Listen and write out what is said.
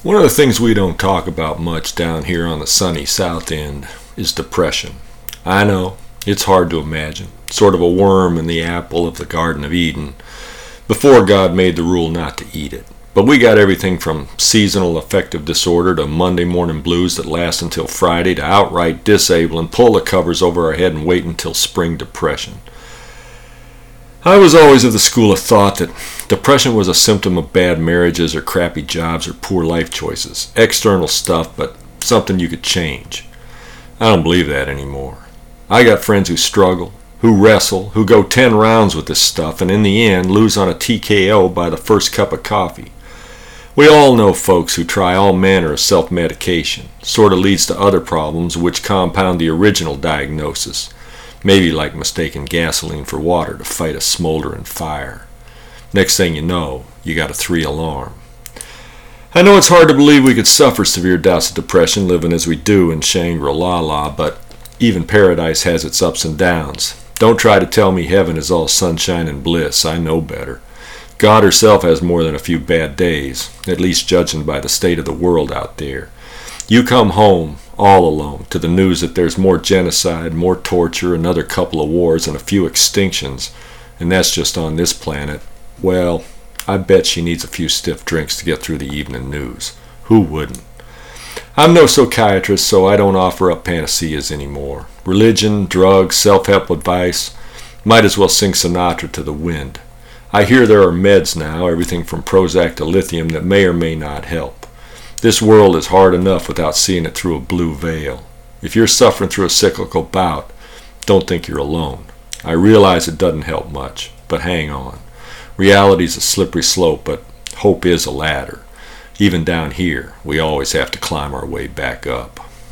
One of the things we don't talk about much down here on the sunny South End is depression. I know, it's hard to imagine. Sort of a worm in the apple of the Garden of Eden, before God made the rule not to eat it. But we got everything from seasonal affective disorder to Monday morning blues that last until Friday to outright disable and pull the covers over our head and wait until spring depression. I was always of the school of thought that depression was a symptom of bad marriages or crappy jobs or poor life choices. External stuff, but something you could change. I don't believe that anymore. I got friends who struggle, who wrestle, who go 10 rounds with this stuff, and in the end lose on a TKO by the first cup of coffee. We all know folks who try all manner of self-medication. Sort of leads to other problems which compound the original diagnosis. Maybe like mistaking gasoline for water to fight a smoldering fire. Next thing you know, you got a 3 alarm. I know it's hard to believe we could suffer severe bouts of depression living as we do in Shangri-La, but even paradise has its ups and downs. Don't try to tell me heaven is all sunshine and bliss. I know better. God herself has more than a few bad days, at least judging by the state of the world out there. You come home, all alone, to the news that there's more genocide, more torture, another couple of wars, and a few extinctions, and that's just on this planet. Well, I bet she needs a few stiff drinks to get through the evening news. Who wouldn't? I'm no psychiatrist, so I don't offer up panaceas anymore. Religion, drugs, self-help advice, might as well sing Sinatra to the wind. I hear there are meds now, everything from Prozac to lithium, that may or may not help. This world is hard enough without seeing it through a blue veil. If you're suffering through a cyclical bout, don't think you're alone. I realize it doesn't help much, but hang on. Reality's a slippery slope, but hope is a ladder. Even down here, we always have to climb our way back up.